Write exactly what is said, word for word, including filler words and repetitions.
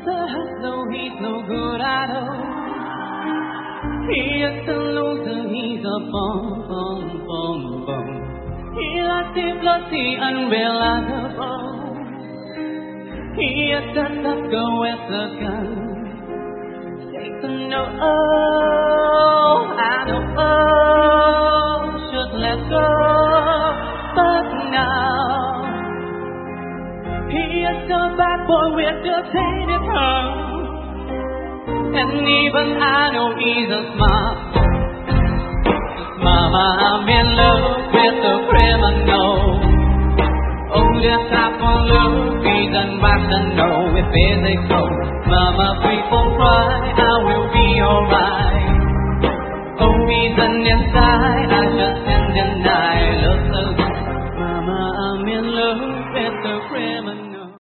the hustler, he's no good at all. He is a loser, he's a bum, bum, bum, bum. He likes it bloody, unreliable. He is a sucker with a gun. Take a note, oh, I know, oh, should let go, but now he is a bad boy with a tainted tongue. And even I know he's a smart. Mama, I'm in love with a criminal. Oh, this type of love isn't rational with physical. Mama, people cry, I will be alright. Oh, he's an